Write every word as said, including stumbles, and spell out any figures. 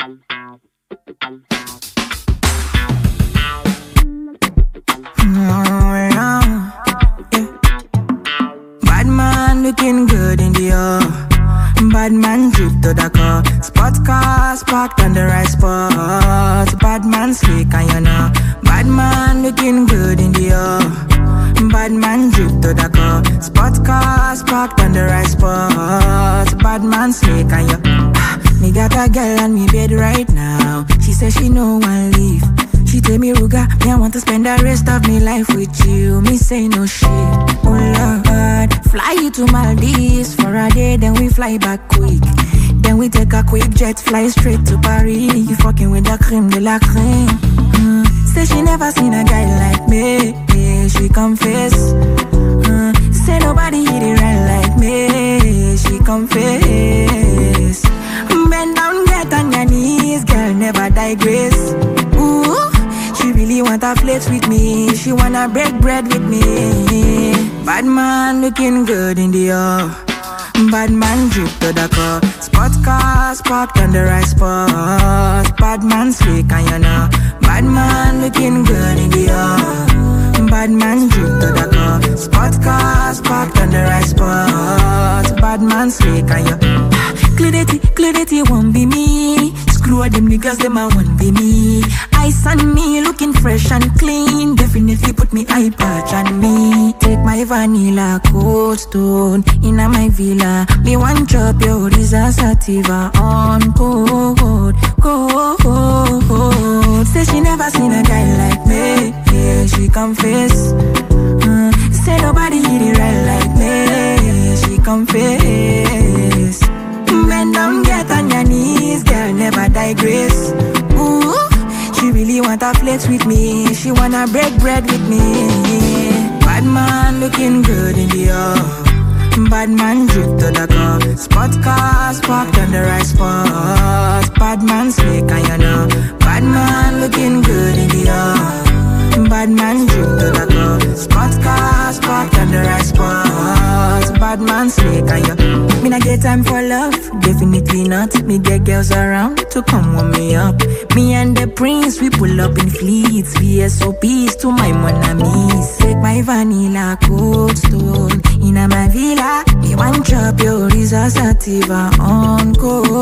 Bad man looking good in the air. Bad man drip to the car. Spot cars parked on the right spot. Bad man slick and you know. Bad man looking good in the air. Bad man drip to the car. Spot cars parked on the right spot. Bad man slick and you. Me got a girl on me bed right now. She says she no one leave. She tell me, Ruga, me I want to spend the rest of me life with you. Me say no shit. Oh Lord, fly you to Maldives for a day, then we fly back quick. Then we take a quick jet, fly straight to Paris. You fucking with the creme de la creme. Mm. Say she never seen a guy like me. Yeah, she confess. Mm. Say nobody hit it right like me. She confess. Bend down, get on your knees, girl, never digress. Ooh. She really wanna flex with me. She wanna break bread with me. Bad man looking good in the air. Bad man drip to the car. Spot cars parked on the right spot. Bad man slick and you know. Bad man looking good in the air. Bad man drip to the car. Spot cars parked on the right spot. Bad man slick and you. Clarity, clarity won't be me. Screw all them niggas, them I won't be me. Ice on me, looking fresh and clean. Definitely put me eye patch on me. Take my vanilla cold stone in my villa. Me one chop your Risa Sativa on cold, cold. Say she never seen a guy like me. Yeah, she confess. Uh, say nobody hit it right like me. She confess. Bend down, get on your knees, girl, never digress. Ooh, she really wanna flex with me. She wanna break bread with me. Bad man looking good in the air. Bad man drip to the car. Spot cars parked on the right spot. Bad man slick and you know. Bad man looking good in the air. Bad man drip to the car. Spot cars parked on the right spot. Bad man slick and you. Me not get time for love, definitely not. Me get girls around to come warm me up. Me and the prince, we pull up in fleets. V S O Ps to my mon amis. Take my vanilla cold stone in my villa. Me one chop your Risa Sativa on cold.